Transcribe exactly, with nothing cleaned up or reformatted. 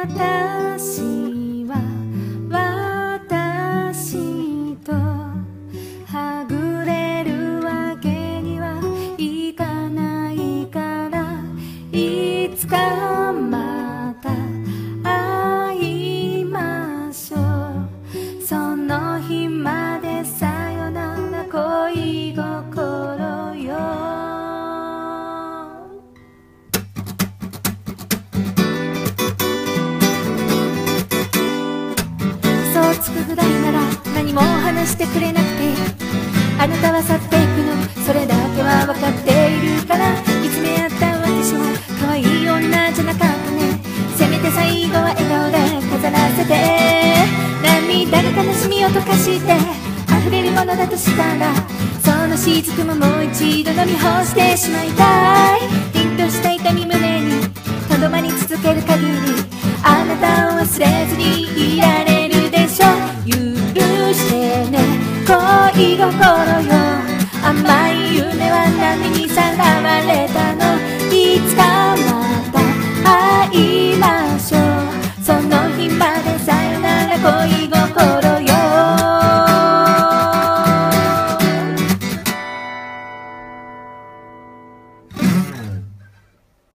私は私とはぐれるわけにはいかないから、いつかまた会いましょう。その日までさよなら恋心よ。嘘をつくぐらいなら何も話してくれなくて、あなたは去っていくの、それだけは分かっているから。いつめ合った私も可愛い女じゃなかったね。せめて最後は笑顔で飾らせて、涙が悲しみを溶かして溢れるものだとしたら、その雫ももう一度飲み干してしまいたい。凛とした痛み胸にとどまり続ける限り、あなたを忘れずにいられるでしょ。許してね恋心